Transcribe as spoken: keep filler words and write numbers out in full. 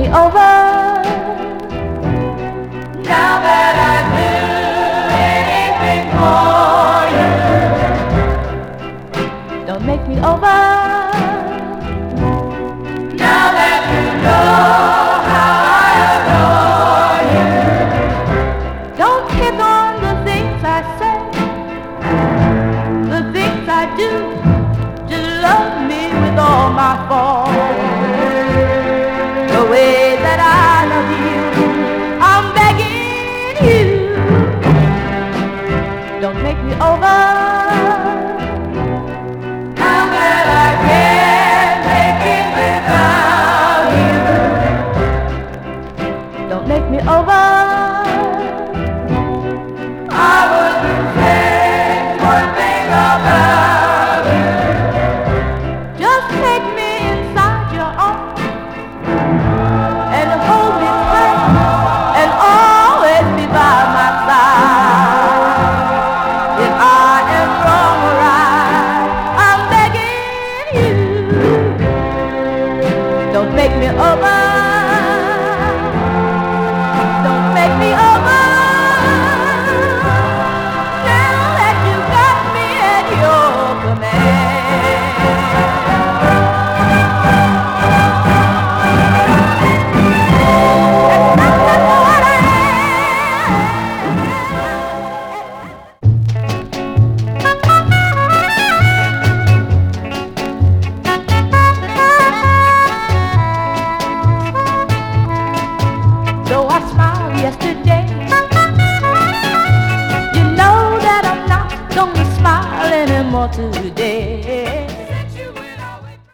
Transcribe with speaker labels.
Speaker 1: over.
Speaker 2: Now that I do anything for
Speaker 1: you, don't make me over.
Speaker 2: Now that you know how I adore you,
Speaker 1: don't pick on the things I say, the things I do. Just love me with all my faults, the way that I love you. I'm begging you, don't make me over.
Speaker 2: Now that I can't make it without
Speaker 1: you, don't make me over.
Speaker 2: I wouldn't say one thing about you.
Speaker 1: Just take me inside your arms and hold me tight and always be by my side. If I am wrong or right, I'm begging you, don't make me over. Don't make me over. Now that you got me at your command. Though I smiled yesterday, you know that I'm not gonna smile anymore today.